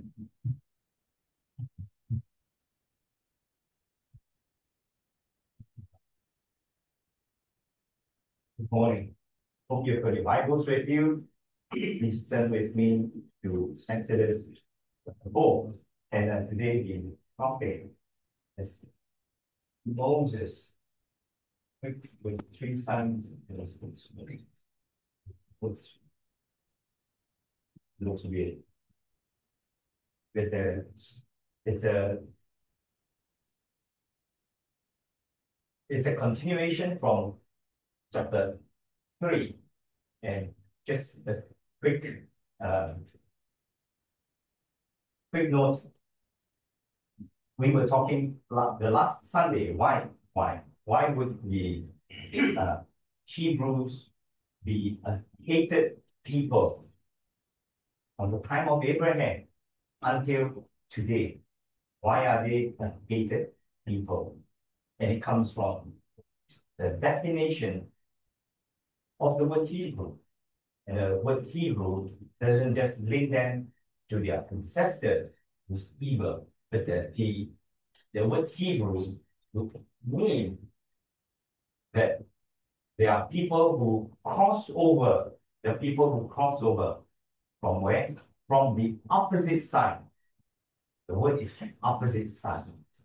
Good morning. Hope you've got your Bibles with you. Please turn with me to Exodus 4. And today the topic is Moses with three sons and his looks weird. With it's a it's a continuation from chapter 3. And just a uh, quick note, we were talking the last Sunday. Why would the Hebrews be a hated people from the time of Abraham until today? Why are they a hated people? And it comes from the definition of the word Hebrew. And the word Hebrew doesn't just link them to their ancestors who's evil, but the word Hebrew would mean that there are people who cross over, the people who cross over from where? From the opposite side. The word is opposite side.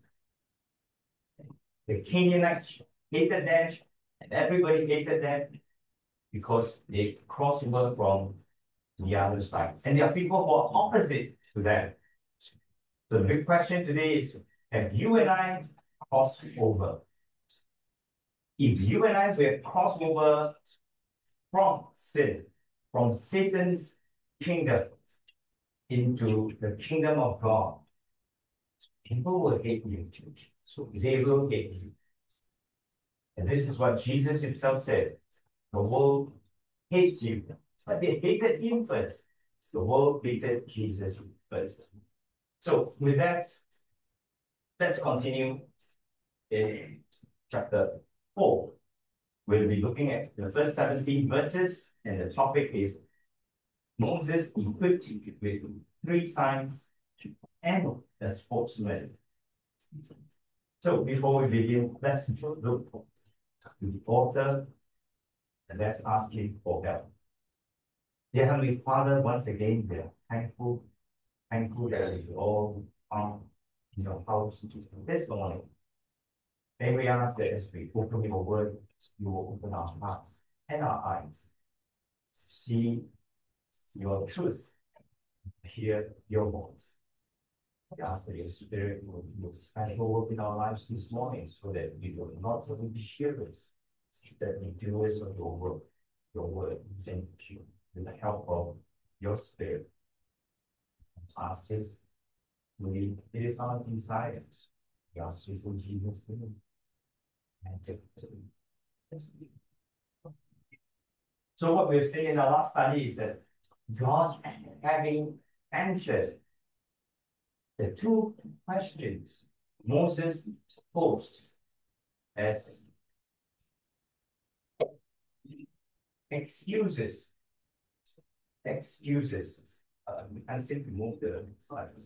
The Canaanites hated them, and everybody hated them because they crossed over from the other side. And there are people who are opposite to them. So the big question today is, have you and I crossed over? If you and I were crossed over from sin, from Satan's kingdom into the kingdom of God, people will hate you. So they will hate you. And this is what Jesus himself said. The world hates you. But they hated him first. The world hated Jesus first. So with that, let's continue in chapter 4. We'll be looking at the first 17 verses, and the topic is Moses equipped with 3 signs and a spokesman. So before we begin, let's look to the author and let's ask him for help. Dear Heavenly Father, once again, we are thankful that we all found in your house this morning. May we ask that as we open your word, you will open our hearts and our eyes, see your truth, hear your voice. We ask that your spirit will do a special work in our lives this morning so that we will not only be hearers, that we doers of your work, your word, and you with the help of your spirit. Ask this, it is our desire. We ask this in Jesus' name. So what we've seen in our last study is that God, having answered the 2 questions Moses posed as excuses. We can't seem to move the slides.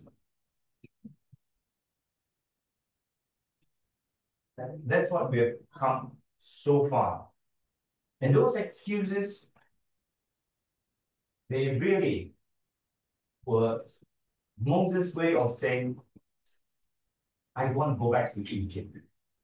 That's what we have come so far. And those excuses, they really were Moses' way of saying, I want to go back to Egypt.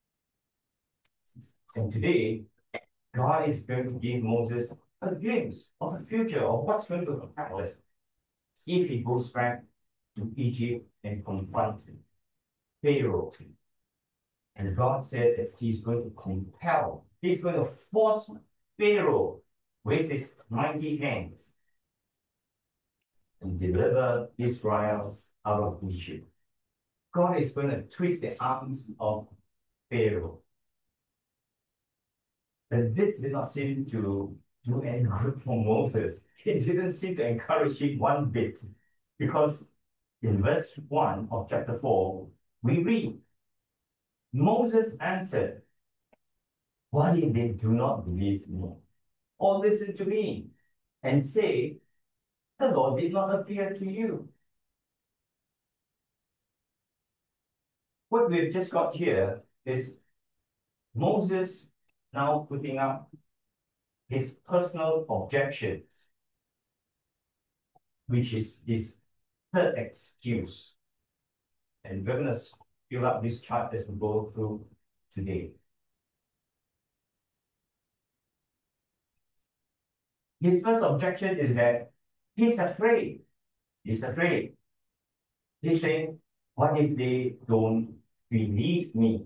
And today, God is going to give Moses a glimpse of the future of what's going to happen if he goes back to Egypt and confront Pharaoh. And God says that he's going to compel, he's going to force Pharaoh with his mighty hands and deliver Israel out of Egypt. God is going to twist the arms of Pharaoh. But this did not seem to do any good for Moses. It didn't seem to encourage him one bit. Because in verse 1 of chapter 4, we read, Moses answered, what if they do not believe me or listen to me and say, the Lord did not appear to you? what we've just got here is Moses now putting up his personal objections, which is his third excuse. And we're going to fill up this chart as we go through today. His first objection is that he's afraid. He's afraid. He's saying, what if they don't believe me?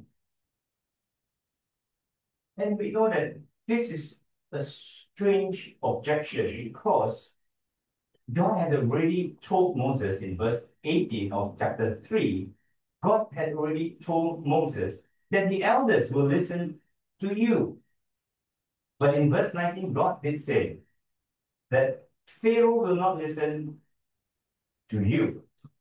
And we know that this is a strange objection because God had already told Moses in verse 18 of chapter 3, God had already told Moses that the elders will listen to you. But in verse 19, God did say that Pharaoh will not listen to you.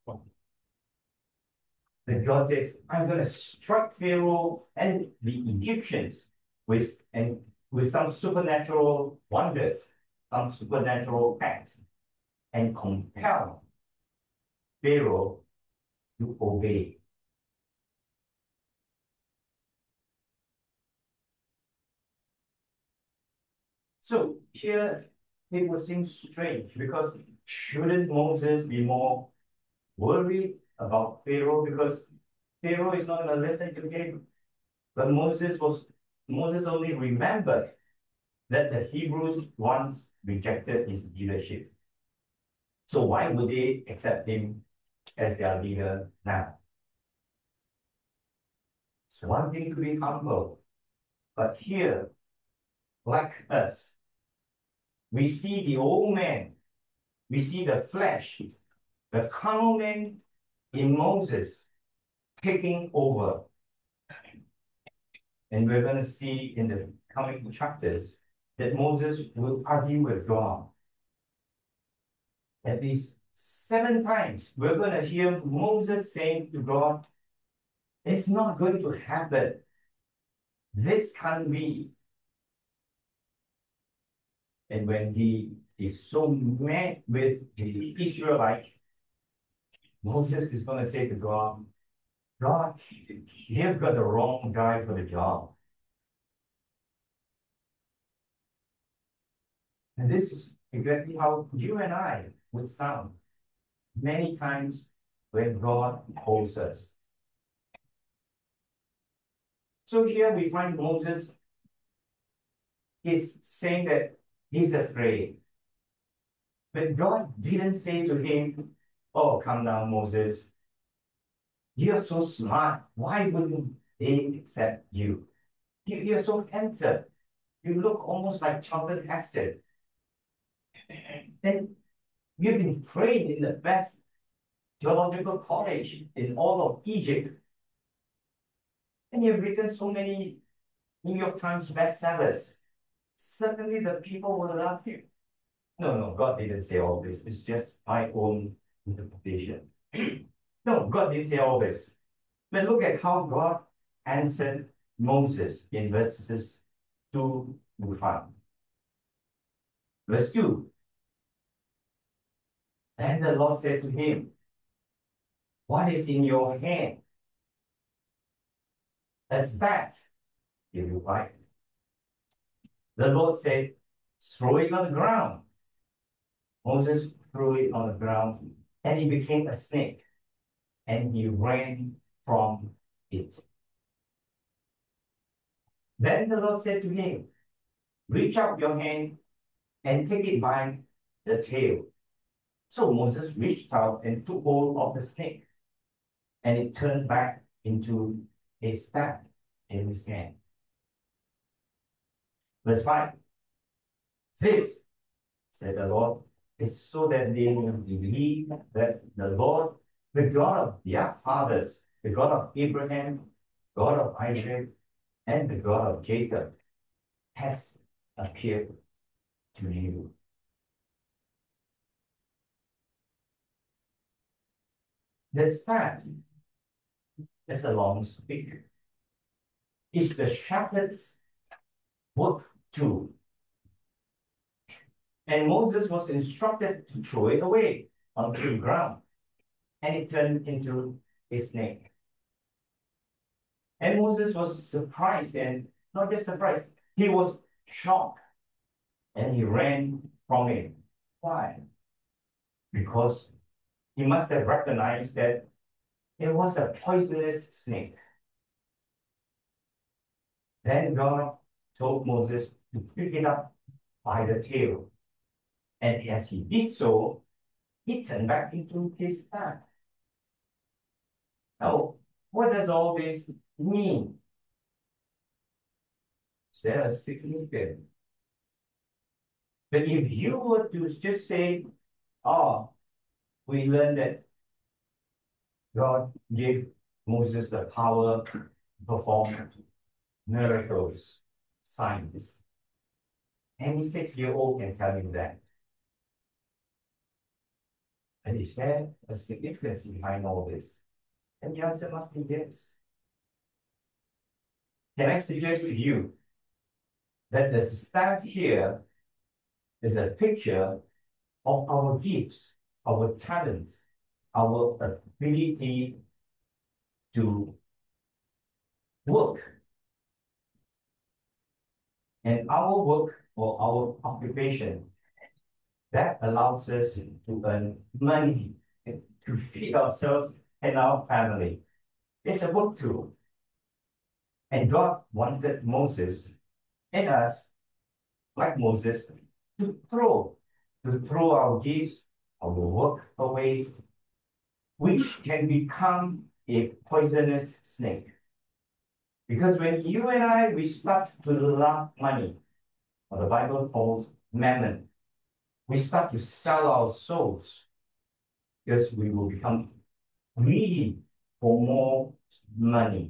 Then God says, I'm going to strike Pharaoh and the Egyptians with some supernatural wonders, some supernatural acts, and compel Pharaoh to obey. So here it would seem strange because shouldn't Moses be more worried about Pharaoh because Pharaoh is not going to listen to him? But Moses only remembered that the Hebrews once rejected his leadership. So why would they accept him as their leader now? It's one thing to be humble, but here, like us, we see the old man, we see the flesh, the carnal man in Moses taking over. And we're going to see in the coming chapters that Moses will argue with God. At least 7 times, we're going to hear Moses saying to God, it's not going to happen. This can't be. And when he is so mad with the Israelites, Moses is going to say to God, God, you've got the wrong guy for the job. And this is exactly how you and I would sound many times when God calls us. So here we find Moses is saying that he's afraid. But God didn't say to him, oh, come down, Moses. You're so smart. Why wouldn't they accept you? You're so handsome. You look almost like Charlton Heston. And you've been trained in the best theological college in all of Egypt. And you've written so many New York Times bestsellers. Certainly the people will love you. No, God didn't say all this. It's just my own interpretation. No, God didn't say all this. But look at how God answered Moses in verses 2 to 5. Verse 2. Then the Lord said to him, what is in your hand? A staff, he replied. The Lord said, throw it on the ground. Moses threw it on the ground, and it became a snake, and he ran from it. Then the Lord said to him, reach out your hand and take it by the tail. So Moses reached out and took hold of the snake, and it turned back into a staff in his hand. Verse 5. This, said the Lord, is so that they will believe that the Lord, the God of their fathers, the God of Abraham, God of Isaac, and the God of Jacob, has appeared to you. The staff is a long stick. It's the shepherd's work tool. And Moses was instructed to throw it away onto the ground, and it turned into a snake. And Moses was surprised, and not just surprised, he was shocked, and he ran from it. Why? Because he must have recognized that it was a poisonous snake. Then God told Moses to pick it up by the tail. And as he did so, he turned back into his hand. Now, what does all this mean? Is there a significance? But if you were to just say, oh, we learned that God gave Moses the power to perform miracles, signs. Any 6-year-old can tell you that. And is there a significance behind all this? And the answer must be yes. Can I suggest to you that the staff here is a picture of our gifts, our talents, our ability to work. And our work or our occupation that allows us to earn money to feed ourselves and our family. It's a work tool. And God wanted Moses and us, like Moses, to throw our gifts, our work away, which can become a poisonous snake. Because when you and I, we start to love money, what the Bible calls mammon, we start to sell our souls because we will become greedy for more money.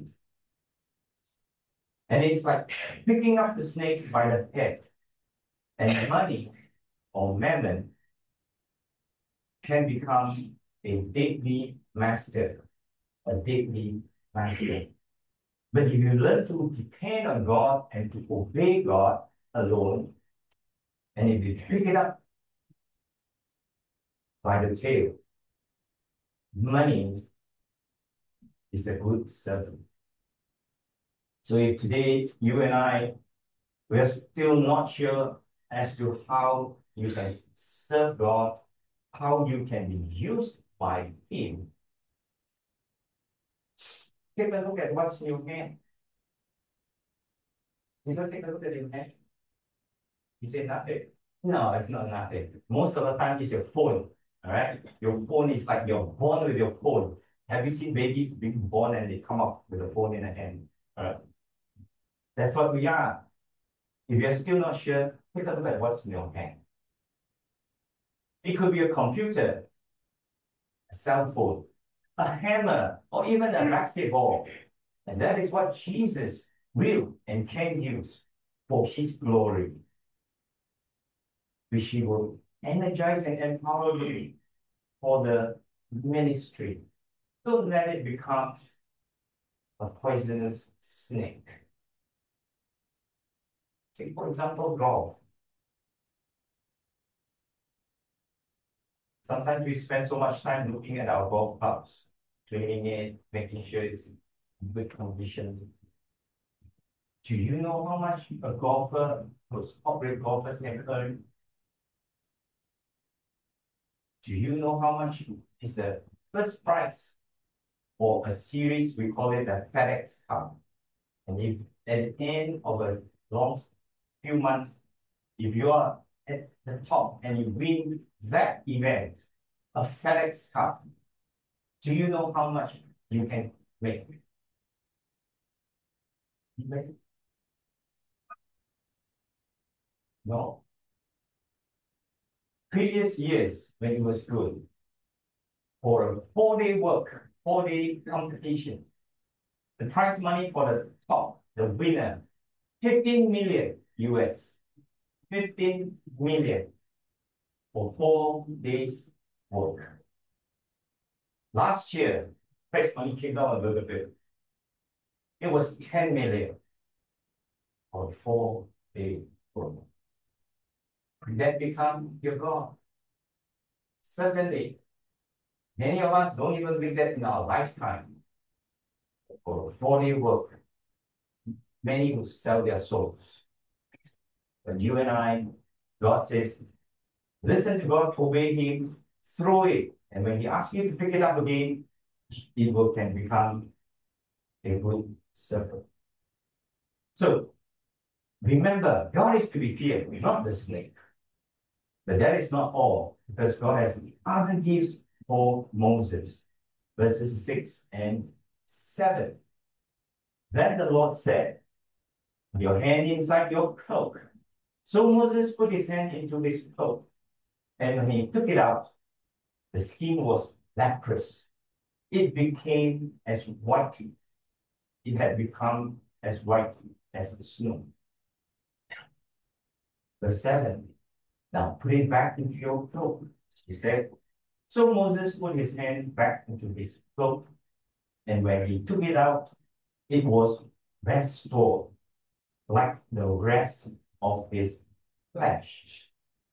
And it's like picking up the snake by the head. And money or mammon can become a deadly master, a deadly master. But if you learn to depend on God and to obey God alone, and if you pick it up by the tail, money is a good servant. So if today you and I, we are still not sure as to how you can serve God, how you can be used by Him, take a look at what's in your hand. You don't take a look at your hand. You say nothing. No, it's not nothing. Most of the time, it's your phone. All right, your phone is like you're born with your phone. Have you seen babies being born and they come up with a phone in the hand? All right, that's what we are. If you're still not sure, take a look at what's in your hand. It could be a computer, a cell phone, a hammer, or even a basketball. And that is what Jesus will and can use for His glory, which He will energize and empower you for the ministry. Don't let it become a poisonous snake. Take, for example, golf. Sometimes we spend so much time looking at our golf clubs, cleaning it, making sure it's in good condition. Do you know how much a golfer, those corporate golfers can earn? Do you know how much is the first prize for a series? We call it the FedEx Cup. And if at the end of a long few months, if you are at the top and you win that event, a FedEx Cup, do you know how much you can make? No. Previous years, when it was good, for a 4-day work, 4-day competition, the prize money for the top, the winner, 15 million US, 15 million for 4 days work. Last year, prize money came down a little bit. It was 10 million for 4-day work. Could that become your God? Certainly. Many of us don't even read that in our lifetime. for a 4-day work, many will sell their souls. But you and I, God says, listen to God, obey Him, throw it. And when He asks you to pick it up again, it can become a good serpent. So remember, God is to be feared, not the snake. But that is not all, because God has other gifts for Moses. Verses 6 and 7. Then the Lord said, your hand inside your cloak. So Moses put his hand into his cloak, and when he took it out, the skin was leprous. It became as white. It had become as white as snow. Verse 7. Now put it back into your cloak, he said. So Moses put his hand back into his cloak, and when he took it out, it was restored like the rest of his flesh.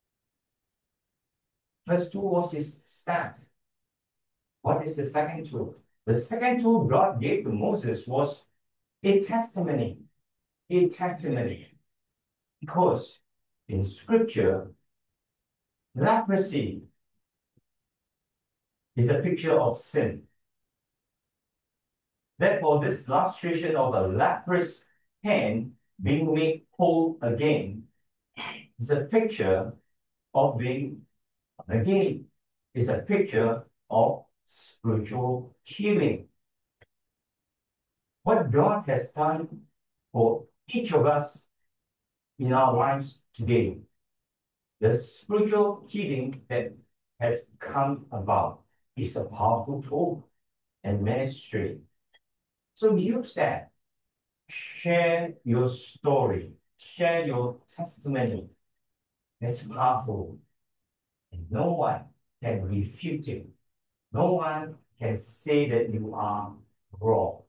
First tool was his staff. What is the second tool? The second tool God gave to Moses was a testimony. A testimony. Because in scripture, leprosy is a picture of sin. Therefore, this illustration of a leprous hand being made whole again is a picture of being again. Is a picture of spiritual healing. What God has done for each of us in our lives today, the spiritual healing that has come about is a powerful tool and ministry. So use that. Share your story. Share your testimony. It's powerful. And no one can refute it. No one can say that you are wrong.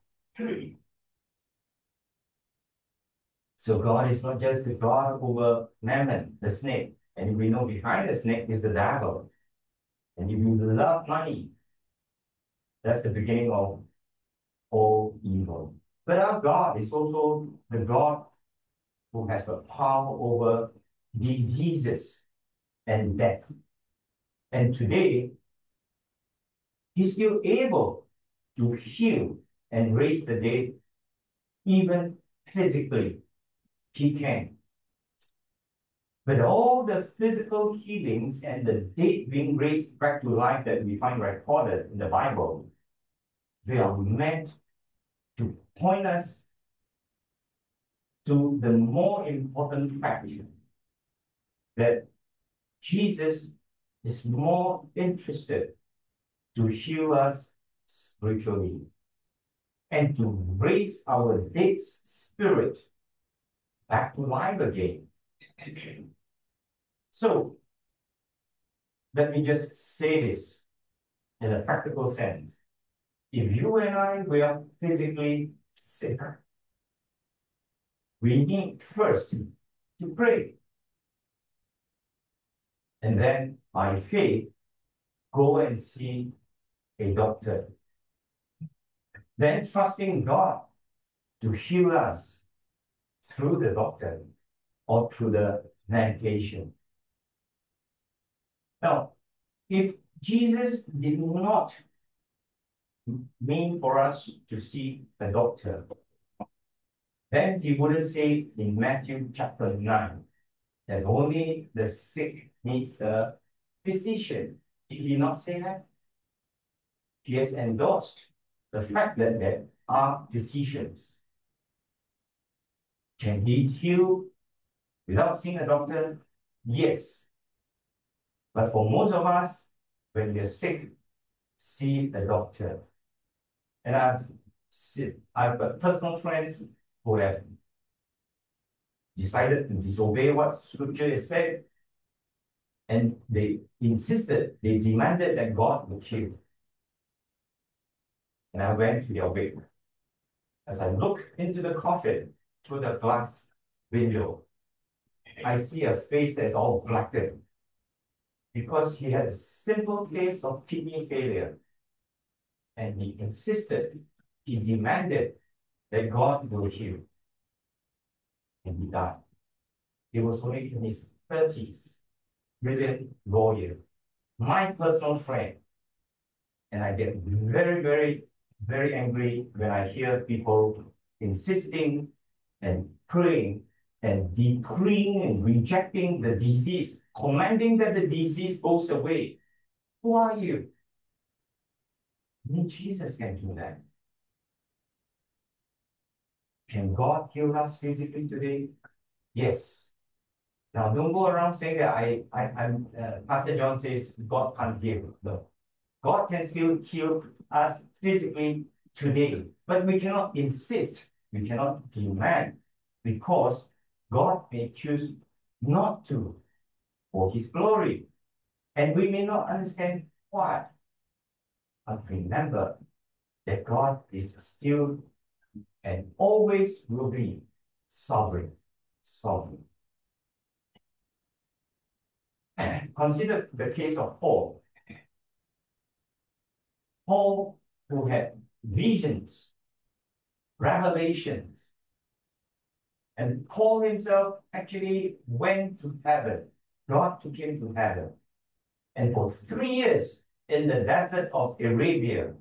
So God is not just the God over Mammon, the snake. And we know behind the snake is the devil. And if you love money, that's the beginning of all evil. But our God is also the God who has the power over diseases and death. And today, He's still able to heal and raise the dead, even physically. He can. But all the physical healings and the dead being raised back to life that we find recorded in the Bible, they are meant to point us to the more important fact that Jesus is more interested to heal us spiritually and to raise our dead spirit back to life again. So, let me just say this in a practical sense. If you and I were physically sick, we need first to pray. And then, by faith, go and see a doctor. Then, trusting God to heal us through the doctor or through the medication. Now, if Jesus did not mean for us to see a doctor, then he wouldn't say in Matthew chapter 9 that only the sick needs a physician. Did he not say that? He has endorsed the fact that there are physicians. Can he heal without seeing a doctor? Yes. But for most of us, when we're sick, see a doctor. And I've got personal friends who have decided to disobey what scripture has said, and they insisted, they demanded that God would heal. And I went to their wake. As I look into the coffin through the glass window, I see a face that's all blackened because he had a simple case of kidney failure. And he insisted he demanded that God will heal. And he died. He was only in his 30s, brilliant lawyer, my personal friend. And I get very, very, very angry when I hear people insisting and praying and decreeing and rejecting the disease, commanding that the disease goes away. Who are you? Only Jesus can do that. Can God heal us physically today? Yes. Now, don't go around saying that Pastor John says God can't heal. No. God can still heal us physically today, but we cannot insist, we cannot demand, because God may choose not to for his glory. And we may not understand why. But remember that God is still and always will be sovereign. Sovereign. Consider the case of Paul. Paul, who had visions, revelations, and Paul himself actually went to heaven. God took him to heaven. And for 3 years in the desert of Arabia,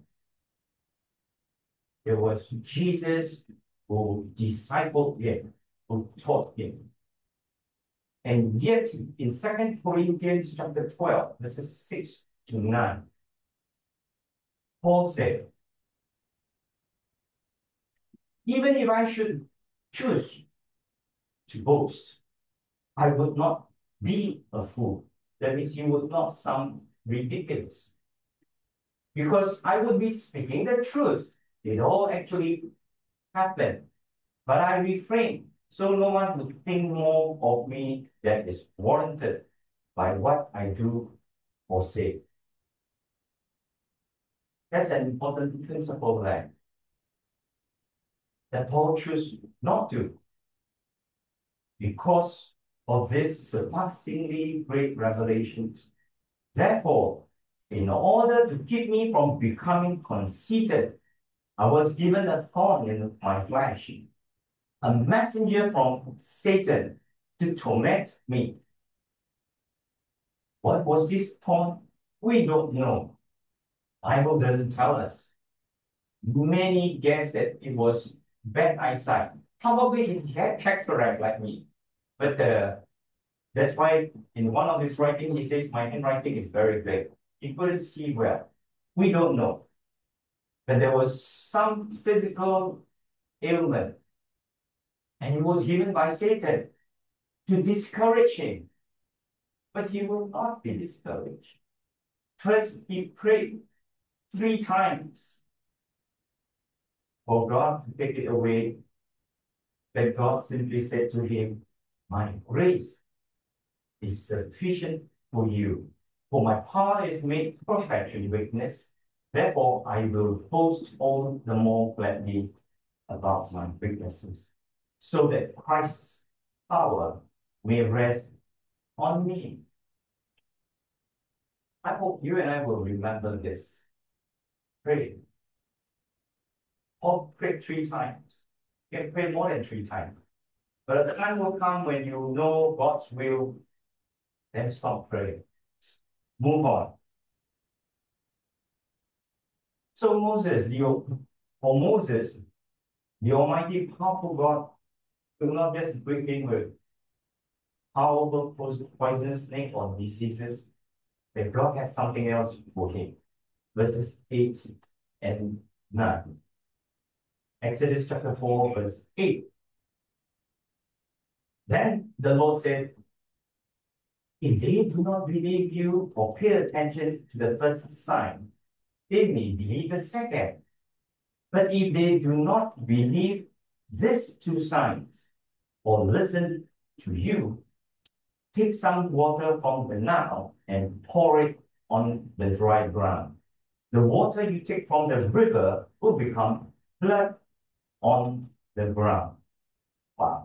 it was Jesus who discipled him, who taught him. And yet, in 2 Corinthians chapter 12, verses 6 to 9, Paul said, even if I should choose to boast, I would not be a fool. That means you would not sound ridiculous. Because I would be speaking the truth. It all actually happened. But I refrain, so no one would think more of me than is warranted by what I do or say. That's an important principle there. That Paul chose not to, because of this surpassingly great revelations. Therefore, in order to keep me from becoming conceited, I was given a thorn in my flesh, a messenger from Satan to torment me. What was this thorn? We don't know. Bible doesn't tell us. Many guess that it was bad eyesight. Probably he had cataract like me. But that's why in one of his writing, he says, my handwriting is very big. He couldn't see well. We don't know. But there was some physical ailment. And it was given by Satan to discourage him. But he will not be discouraged. First, he prayed 3 times for God to take it away. But God simply said to him, my grace is sufficient for you. For my power is made perfect in weakness. Therefore, I will boast all the more gladly about my weaknesses, so that Christ's power may rest on me. I hope you and I will remember this. Pray. Paul prayed 3 times. You can pray more than 3 times. But the time will come when you know God's will, then stop praying. Move on. So for Moses, the Almighty, powerful God will not just break in with powerful poisonous snake or diseases, but God had something else for him. Verses 8 and 9. Exodus chapter 4, verse 8. Then the Lord said, if they do not believe you or pay attention to the first sign, they may believe the second. But if they do not believe these 2 signs or listen to you, take some water from the Nile and pour it on the dry ground. The water you take from the river will become blood on the ground. Wow.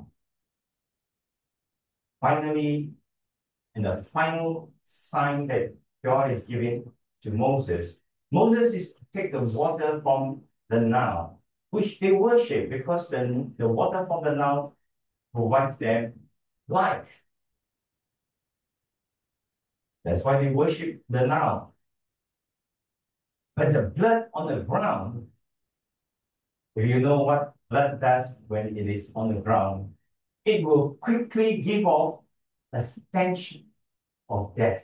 Finally, and the final sign that God is giving to Moses, Moses is to take the water from the Nile which they worship because the water from the Nile provides them life. That's why they worship the Nile. But the blood on the ground, if you know what blood does when it is on the ground, it will quickly give off a stench of death.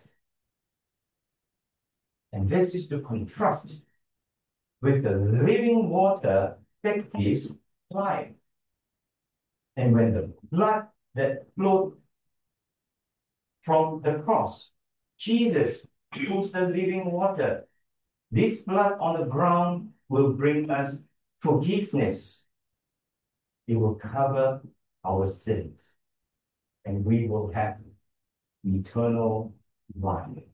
And this is to contrast with the living water that gives life. And when the blood that flowed from the cross, Jesus, who's the living water, this blood on the ground will bring us forgiveness. It will cover our sins, and we will have eternal life.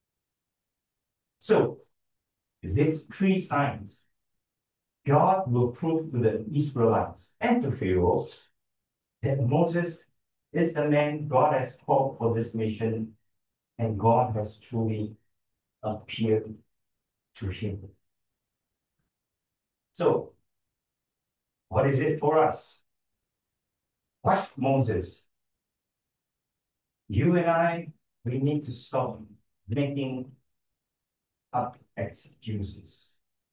So, these three signs, God will prove to the Israelites and to Pharaoh that Moses is the man God has called for this mission, and God has truly appeared to him. So, what is it for us? Like Moses, you and I, we need to stop making up excuses.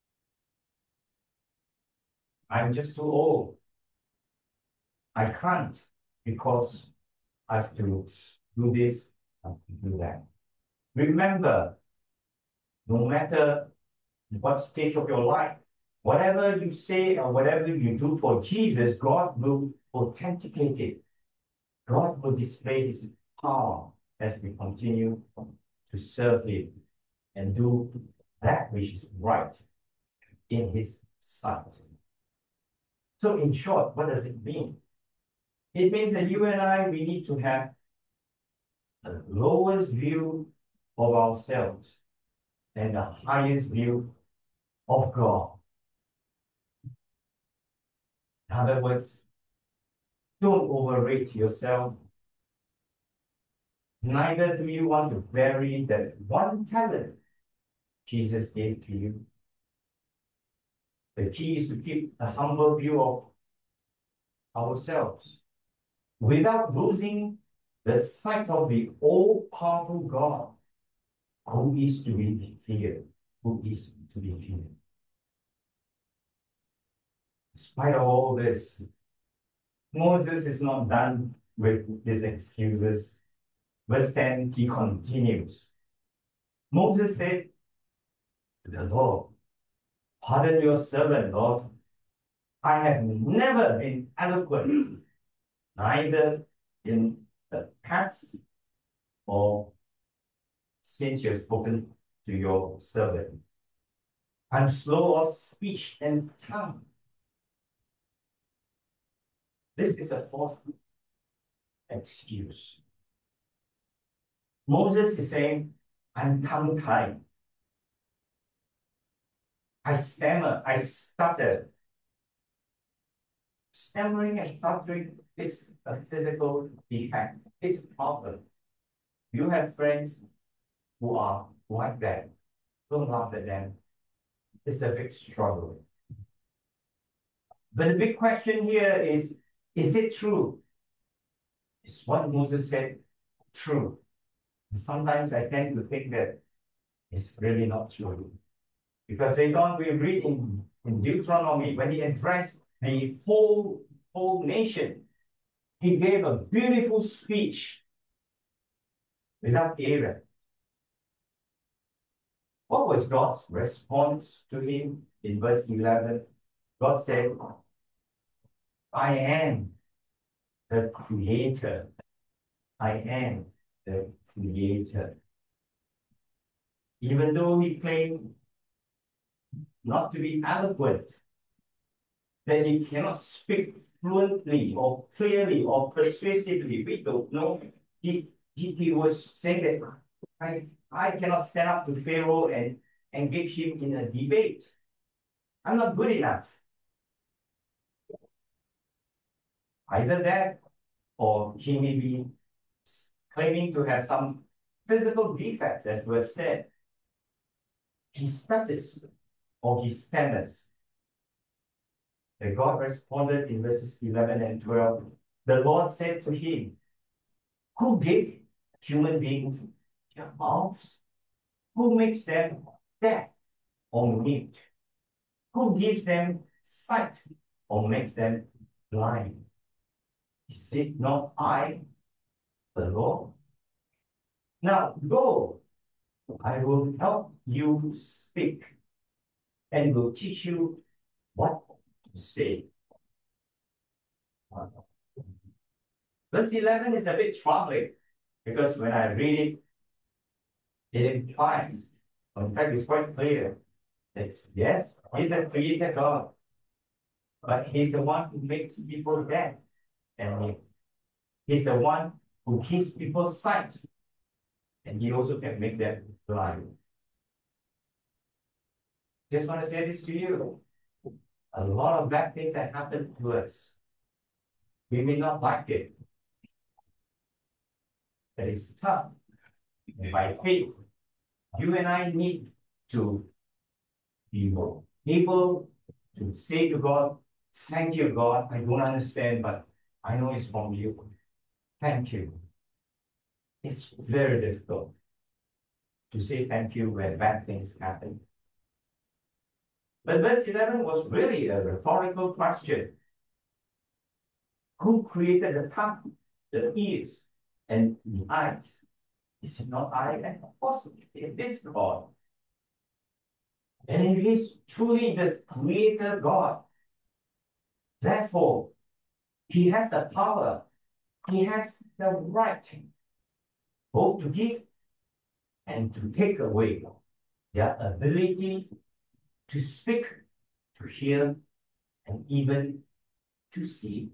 I'm just too old. I can't because I have to do this, I have to do that. Remember, no matter what stage of your life, whatever you say or whatever you do for Jesus, God will authenticate it. God will display his power as we continue to serve him and do that which is right in his sight. So in short, what does it mean? It means that you and I, we need to have the lowest view of ourselves and the highest view of God. In other words, don't overrate yourself. Neither do you want to bury that one talent Jesus gave to you. The key is to keep a humble view of ourselves without losing the sight of the all-powerful God who is to be feared, who is to be feared. In spite of all this, Moses is not done with his excuses. Verse 10, he continues. Moses said to the Lord, "Pardon your servant, Lord. I have never been eloquent, neither in the past or since you have spoken to your servant. I'm slow of speech and tongue." This is a fourth excuse. Moses is saying, I'm tongue-tied. I stammer, I stutter. Stammering and stuttering is a physical defect. It's a problem. You have friends who are like that. Don't laugh at them. It's a big struggle. But the big question here is it true? Is what Moses said true? Sometimes I tend to think that it's really not true. Because later on we read in Deuteronomy, when he addressed the whole nation, he gave a beautiful speech without Aaron. What was God's response to him in verse 11? God said, I am the creator. I am the creator. Even though he claimed not to be eloquent, that he cannot speak fluently or clearly or persuasively, we don't know. He was saying that I cannot stand up to Pharaoh and engage him in a debate. I'm not good enough. Either that, or he may be claiming to have some physical defects, as we have said. He stutters or he stammers. And God responded in verses 11 and 12. The Lord said to him, who gave human beings their mouths? Who makes them deaf or mute? Who gives them sight or makes them blind? Is it not I, the Lord? Now go, I will help you speak and will teach you what to say. Verse 11 is a bit troubling because when I read it, it implies, in fact, it's quite clear that yes, he's a creator God, but he's the one who makes people deaf, and he's the one who gives people sight, and he also can make them blind. Just want to say this to you. A lot of bad things that happen to us, we may not like it. That is tough. And by faith, you and I need to be able to say to God, thank you, God. I don't understand, but I know it's from you. Thank you. It's very difficult to say thank you when bad things happen. But verse 11 was really a rhetorical question. Who created the tongue, the ears, and the eyes? Is it not I? And of course, it is God. And it is truly the creator God. Therefore, he has the power, he has the right both to give and to take away their ability to speak, to hear, and even to see.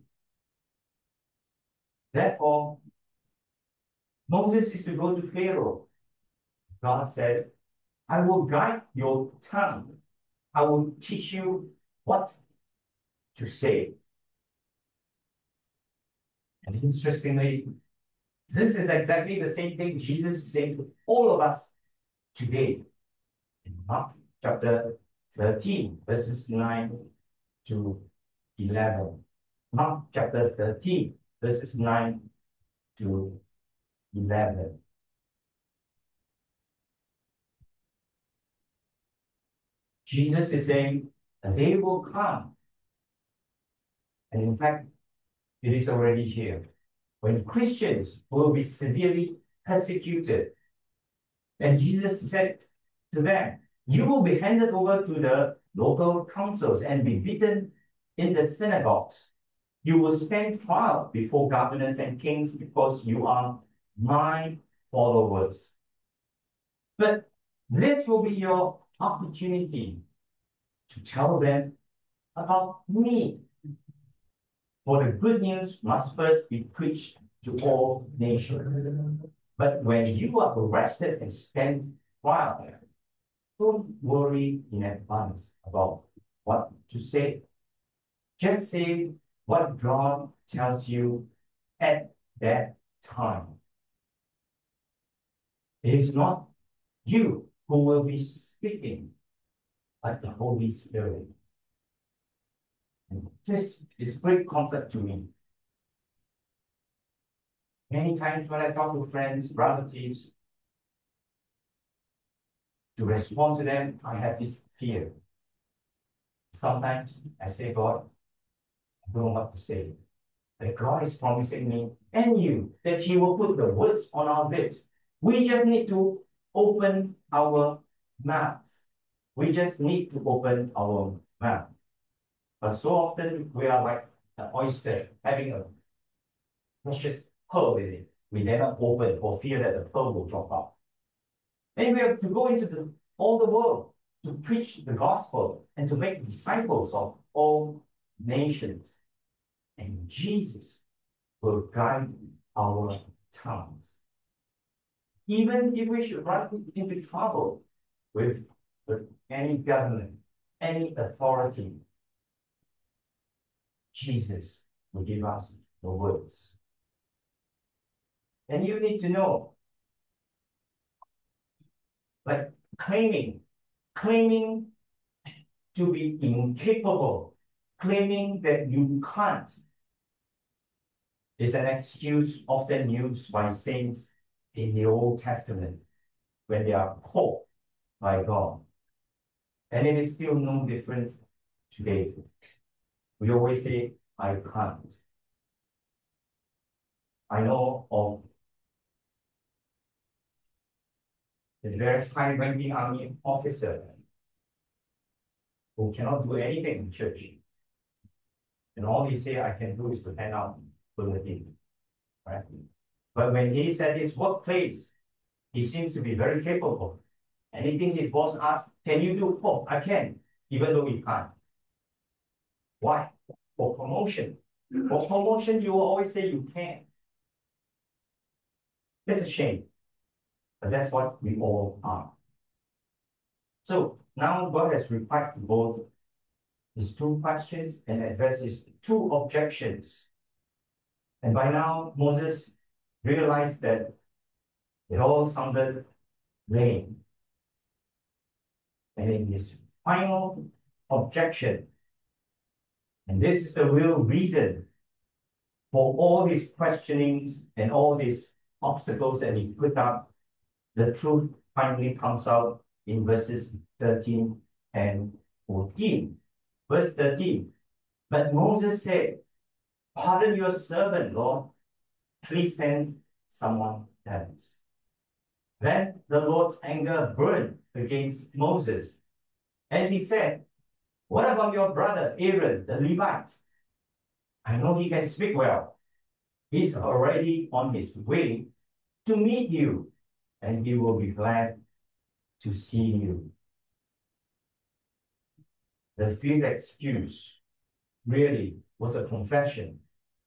Therefore, Moses is to go to Pharaoh. God said, I will guide your tongue. I will teach you what to say. And interestingly, this is exactly the same thing Jesus is saying to all of us today. In Mark chapter 13, verses 9 to 11. Mark chapter 13, verses 9 to 11. Jesus is saying, a day will come. And in fact, it is already here. When Christians will be severely persecuted. And Jesus said to them, you will be handed over to the local councils and be beaten in the synagogues. You will stand trial before governors and kings because you are my followers. But this will be your opportunity to tell them about me. For the good news must first be preached to all nations. But when you are arrested and stand trial, don't worry in advance about what to say. Just say what God tells you at that time. It is not you who will be speaking, but the Holy Spirit. And this is great comfort to me. Many times when I talk to friends, relatives, to respond to them, I have this fear. Sometimes I say, God, I don't know what to say. But God is promising me and you that He will put the words on our lips. We just need to open our mouths. We just need to open our mouth. But so often we are like an oyster having a precious pearl in it. We never open for fear that the pearl will drop out. And we have to go into all the world to preach the gospel and to make disciples of all nations. And Jesus will guide our tongues. Even if we should run into trouble with any government, any authority, Jesus will give us the words. And you need to know, like claiming to be incapable claiming that you can't is an excuse often used by saints in the Old Testament when they are called by God. And it is still no different today. We always say, I can't. I know of a very high-ranking army officer who cannot do anything in church. And all he say I can do is to hand out bulletin, right? But when he's at his workplace, he seems to be very capable. Anything his boss asks, can you do? Oh, I can, even though he can't. Why? For promotion. For promotion, you will always say you can. That's a shame. But that's what we all are. So now God has replied to both his two questions and addressed his two objections. And by now, Moses realized that it all sounded lame. And in his final objection, and this is the real reason for all his questionings and all these obstacles that he put up, the truth finally comes out in verses 13 and 14. Verse 13, but Moses said, pardon your servant, Lord. Please send someone else. Then the Lord's anger burned against Moses. And he said, what about your brother Aaron, the Levite? I know he can speak well. He's already on his way to meet you, and he will be glad to see you. The fifth excuse really was a confession.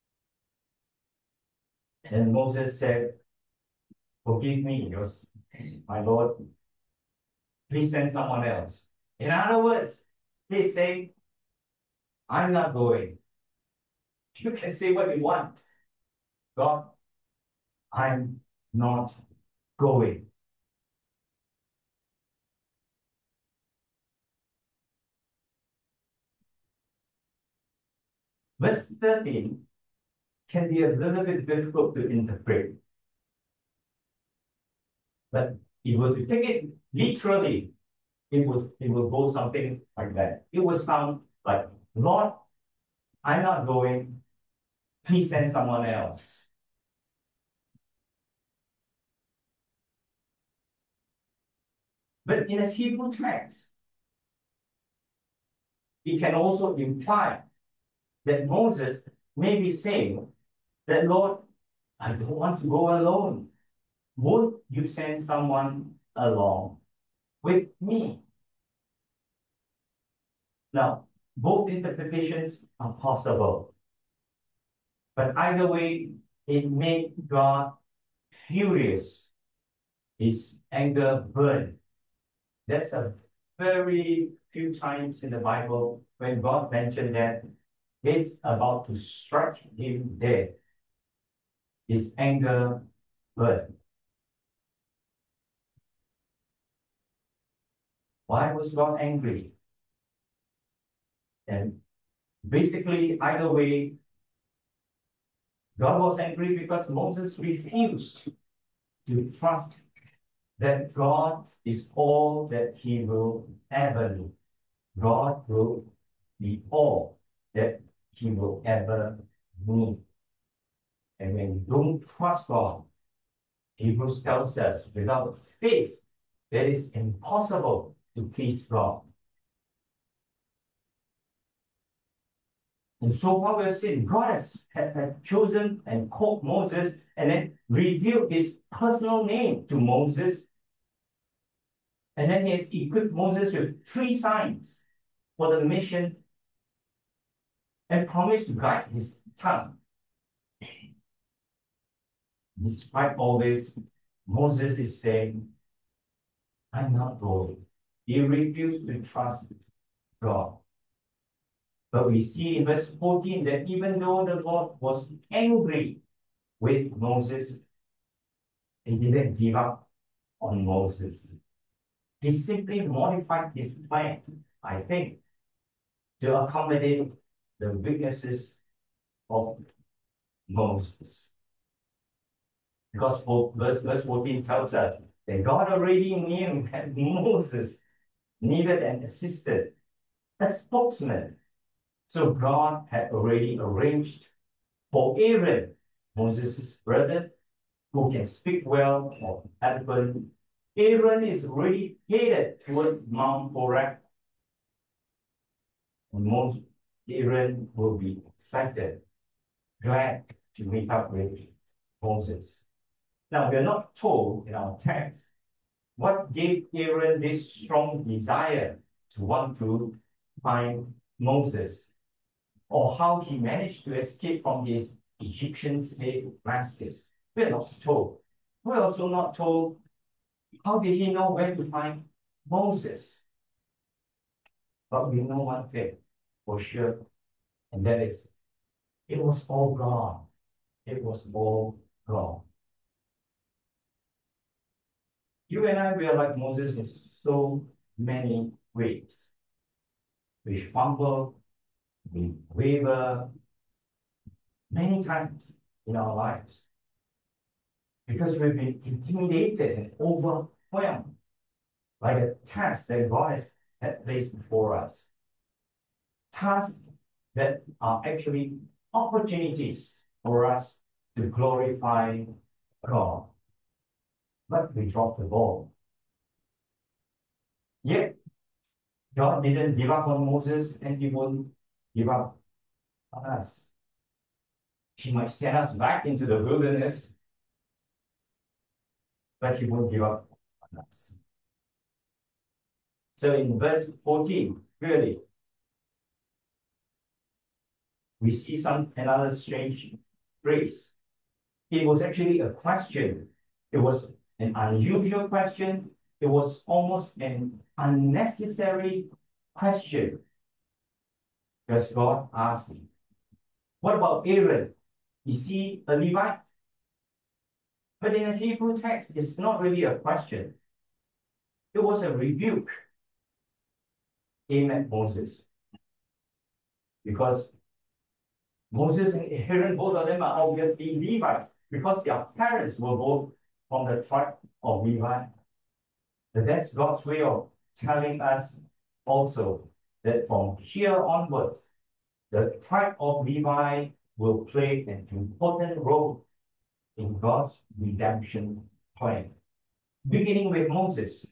And Moses said, forgive me, my Lord. Please send someone else. In other words, he's saying, I'm not going. You can say what you want. God, I'm not going. Verse 13 can be a little bit difficult to interpret. But if we were to take it literally, it will go something like that. It will sound like, Lord, I'm not going. Please send someone else. But in a Hebrew text, it can also imply that Moses may be saying that, Lord, I don't want to go alone. Would you send someone along with me? Now, both interpretations are possible. But either way, it made God furious. His anger burned. That's a very few times in the Bible when God mentioned that he's about to strike him dead. His anger burned. Why was God angry? And basically, either way, God was angry because Moses refused to trust that God is all that he will ever do. God will be all that he will ever need. And when you don't trust God, Hebrews tells us without faith, it is impossible to please God. And so far we have seen God had chosen and called Moses and then revealed his personal name to Moses. And then he has equipped Moses with 3 signs for the mission and promised to guide his tongue. Despite all this, Moses is saying, I'm not going. He refused to trust God. But we see in verse 14 that even though the Lord was angry with Moses, he didn't give up on Moses. He simply modified his plan, I think, to accommodate the weaknesses of Moses. Because verse 14 tells us that God already knew that Moses needed an assistant, a spokesman. So God had already arranged for Aaron, Moses' brother, who can speak well or eloquent. Aaron is already headed toward Mount Horeb. And Aaron will be excited, glad to meet up with Moses. Now, we are not told in our text what gave Aaron this strong desire to want to find Moses, or how he managed to escape from his Egyptian slave masters. We are not told. We're also not told how did he know where to find Moses. But we know one thing for sure, and that is it was all God. It was all God. You and I, we are like Moses in so many ways. We fumble, we waver many times in our lives because we've been intimidated and overwhelmed by the tasks that God has placed before us. Tasks that are actually opportunities for us to glorify God. But we dropped the ball. Yet, God didn't give up on Moses, and he won't give up on us. He might send us back into the wilderness, but he won't give up on us. So in verse 14, really, we see another strange phrase. It was actually a question. It was an unusual question. It was almost an unnecessary question. Because God asked me, what about Aaron? Is he a Levite? But in the Hebrew text, it's not really a question. It was a rebuke aimed at Moses. Because Moses and Aaron, both of them are obviously Levites, because their parents were both from the tribe of Levi. But that's God's way of telling us also that from here onwards, the tribe of Levi will play an important role in God's redemption plan, beginning with Moses.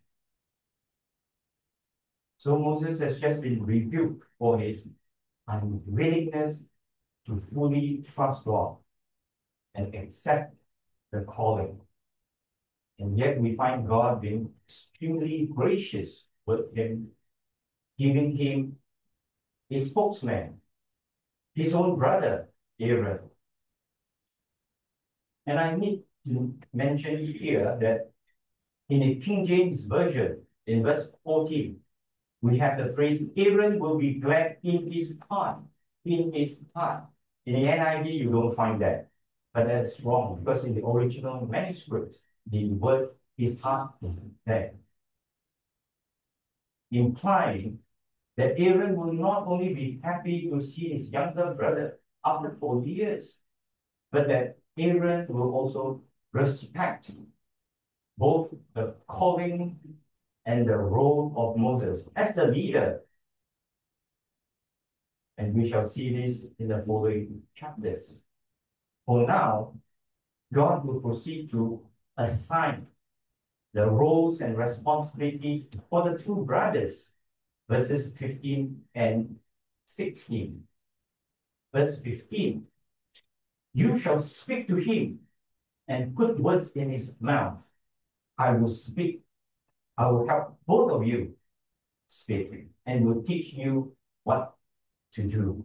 So Moses has just been rebuked for his unwillingness to fully trust God and accept the calling. And yet we find God being extremely gracious with him, giving him a spokesman, his own brother, Aaron. And I need to mention here that in the King James Version, in verse 14, we have the phrase, Aaron will be glad in his heart, in his heart. In the NIV, you don't find that. But that's wrong, because in the original manuscript, the word his heart is there, implying that Aaron will not only be happy to see his younger brother after 4 years, but that Aaron will also respect both the calling and the role of Moses as the leader. And we shall see this in the following chapters. For now, God will proceed to assign the roles and responsibilities for the two brothers, verses 15 and 16. Verse 15, you shall speak to him and put words in his mouth. I will speak. I will help both of you speak and will teach you what to do.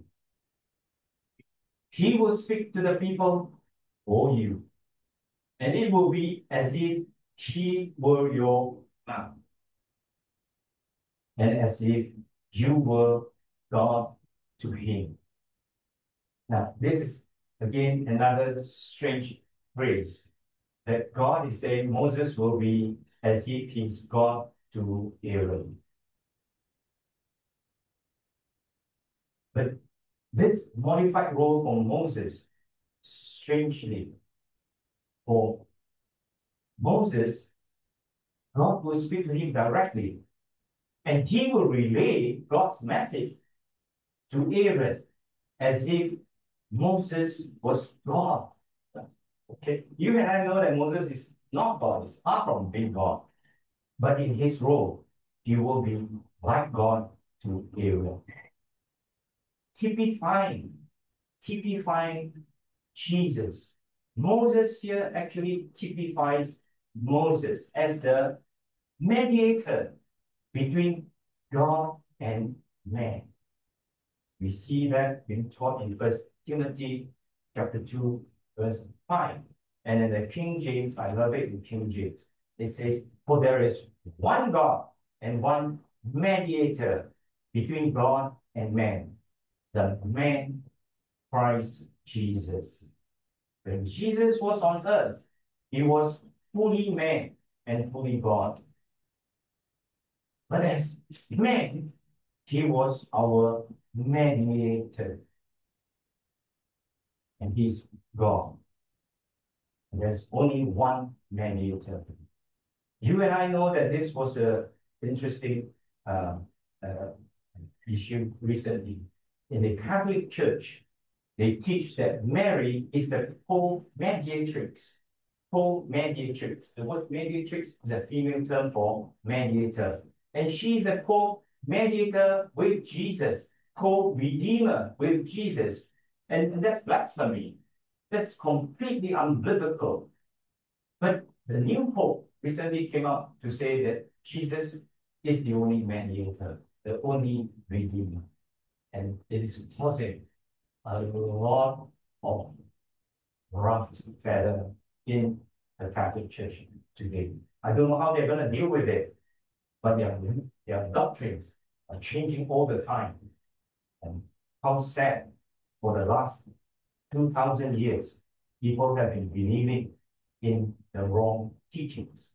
He will speak to the people for you, and it will be as if he were your mouth, and as if you were God to him. Now, this is again another strange phrase that God is saying Moses will be as if he's God to Aaron. But This modified role for Moses, strangely, for Moses, God will speak to him directly, and he will relay God's message to Aaron as if Moses was God. Okay, you and I know that Moses is not God, is far from being God. But in his role, he will be like God to Aaron. Typifying, typifying Jesus. Moses here actually typifies Moses as the mediator between God and man. We see that being taught in 1 Timothy chapter 2, verse 5. And in the King James, I love it in King James. It says, for there is one God and one mediator between God and man, the man Christ Jesus. When Jesus was on earth, he was fully man and fully God. But as man, he was our mediator. And he's God. And there's only one mediator. You and I know that this was an interesting uh, uh, issue recently. In the Catholic Church, they teach that Mary is the co-mediatrix. Co-mediatrix. The word mediatrix is a female term for mediator. And she's a co-mediator with Jesus, co-redeemer with Jesus. And that's blasphemy. That's completely unbiblical. But the new Pope recently came out to say that Jesus is the only mediator, the only redeemer. And it is causing a lot of rough feather in the Catholic Church today. I don't know how they're going to deal with it, but their doctrines are changing all the time. And how sad for the last 2,000 years, people have been believing in the wrong teachings.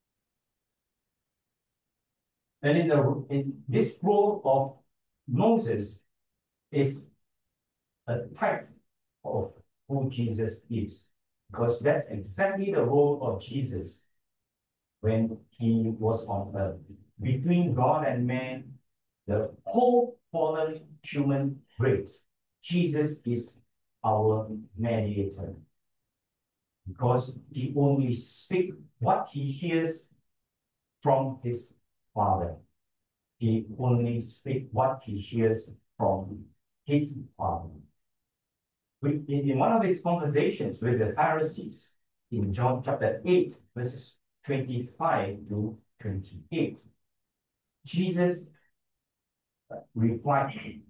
And in this role of Moses is a type of who Jesus is, because that's exactly the role of Jesus when he was on earth. Between God and man, the whole fallen human race, Jesus is our mediator, because he only speaks what he hears from his Father. He only speaks what he hears from his Father. In one of his conversations with the Pharisees in John chapter 8, verses 25 to 28, Jesus replied,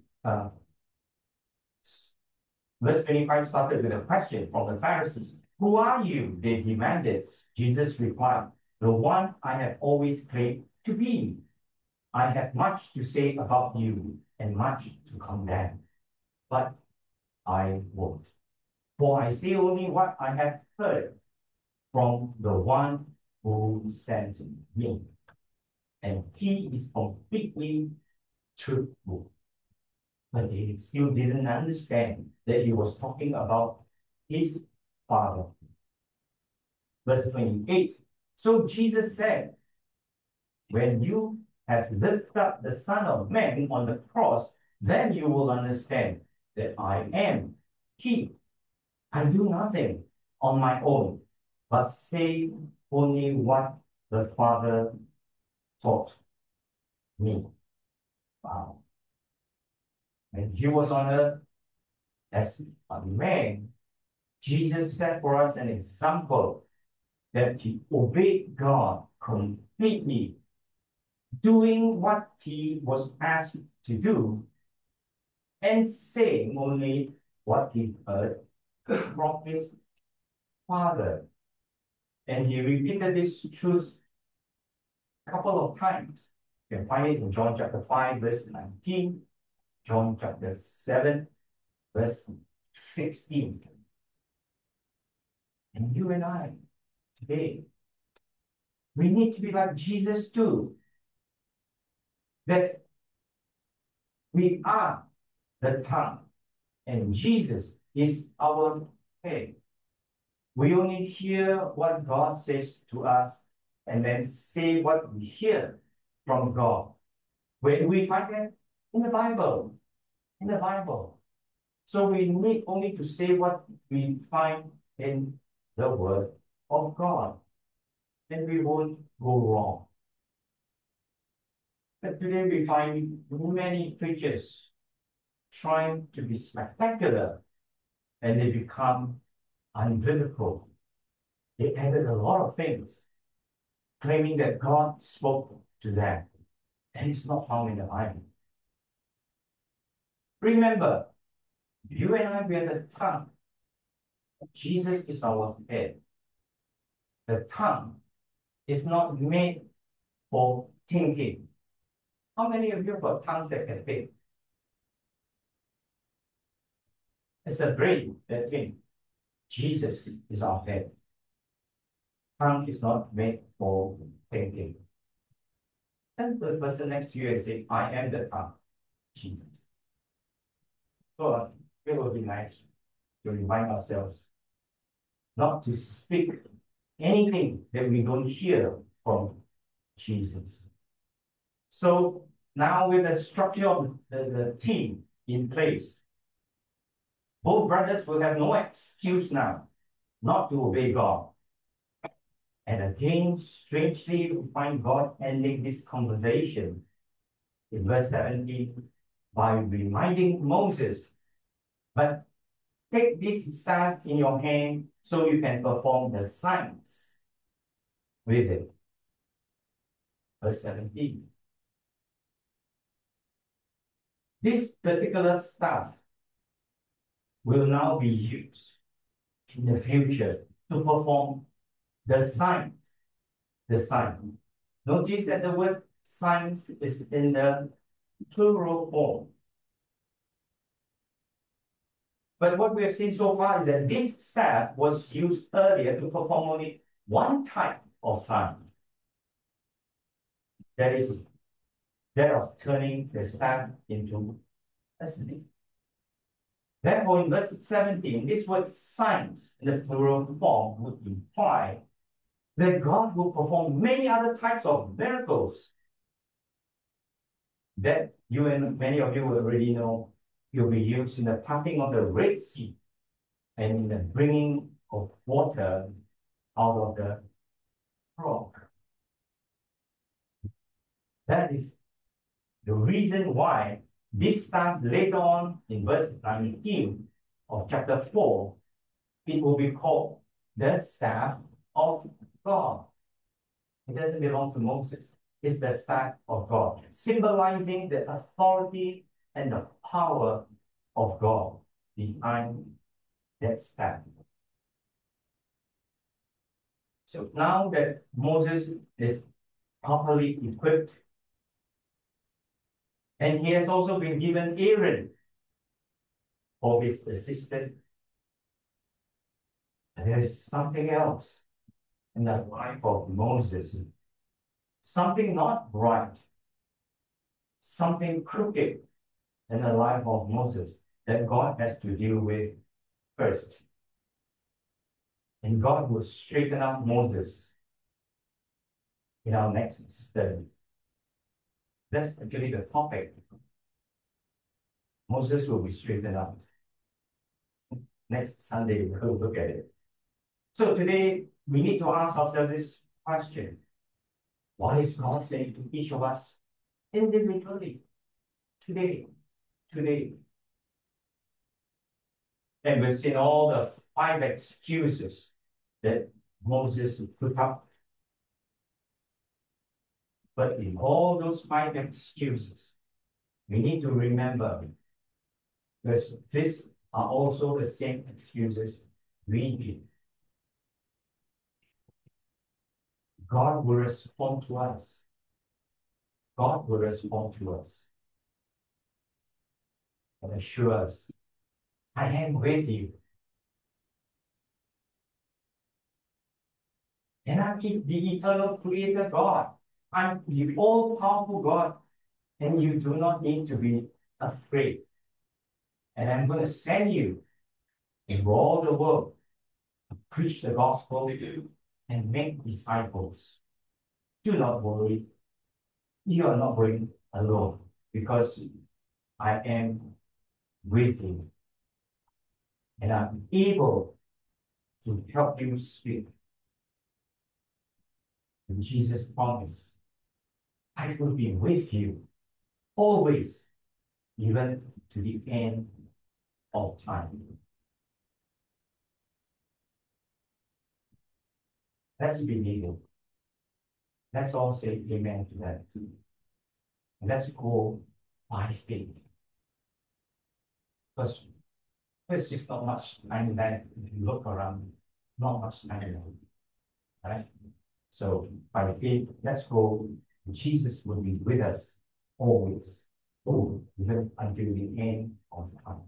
verse 25 started with a question from the Pharisees. Who are you? They demanded. Jesus replied, the one I have always claimed to be. I have much to say about you and much to condemn, but I won't. For I say only what I have heard from the one who sent me. And he is completely truthful. But they still didn't understand that he was talking about his Father. Verse 28. So Jesus said, when you have lifted up the Son of Man on the cross, then you will understand that I am He. I do nothing on my own, but say only what the Father taught me. Wow. When he was on earth as a man, Jesus set for us an example that he obeyed God completely, doing what he was asked to do and saying only what he heard from his Father. And he repeated this truth a couple of times. You can find it in John chapter 5, verse 19, John chapter 7, verse 16. And you and I, today, we need to be like Jesus too. That we are the tongue and Jesus is our head. We only hear what God says to us and then say what we hear from God. Where do we find that? In the Bible. In the Bible. So we need only to say what we find in the Word of God. And we won't go wrong. But today we find many preachers trying to be spectacular and they become unbiblical. They added a lot of things, claiming that God spoke to them, and it's not found in the Bible. Remember, you and I, we are the tongue. Jesus is our head. The tongue is not made for thinking. How many of you have got tongues that can think? It's the brain that thinks. Jesus is our head. Tongue is not made for thinking. And the person next to you and say, I am the tongue. Jesus. So it will be nice to remind ourselves not to speak anything that we don't hear from Jesus. So now with the structure of the team in place, both brothers will have no excuse now not to obey God. And again, strangely, we find God ending this conversation in verse 17 by reminding Moses, but take this staff in your hand so you can perform the signs with it. Verse 17. This particular staff will now be used in the future to perform the signs. The sign. Notice that the word signs is in the plural form. But what we have seen so far is that this staff was used earlier to perform only one type of sign. That is that of turning the staff into a snake. Therefore, in verse 17, this word signs in the plural form would imply that God will perform many other types of miracles that you and many of you already know will be used in the parting of the Red Sea and in the bringing of water out of the rock. That is the reason why this staff later on in verse 19 of chapter 4, it will be called the staff of God. It doesn't belong to Moses. It's the staff of God, symbolizing the authority and the power of God behind that staff. So now that Moses is properly equipped, and he has also been given Aaron for his assistant, there is something else in the life of Moses. Something not right, something crooked in the life of Moses that God has to deal with first. And God will straighten out Moses in our next study. That's actually the topic. Moses will be straightened out. Next Sunday, we'll look at it. So today, we need to ask ourselves this question. What is God saying to each of us individually today? And we've seen all the 5 excuses that Moses put up. But in all those 5 excuses, we need to remember, because these are also the same excuses we give. God will respond to us. God will respond to us and assure us, I am with you. And I'm the eternal creator God. I'm the all-powerful God. And you do not need to be afraid. And I'm going to send you in all the world to preach the gospel and make disciples. Do not worry. You are not going alone because I am with you. And I'm able to help you speak. And Jesus promised, I will be with you always, even to the end of time. Let's believe it. Let's all say amen to that. And let's go by faith. Because there's just not much time left. If you look around, not much time left. Right? So by faith, let's go. Jesus will be with us always, even until the end of time.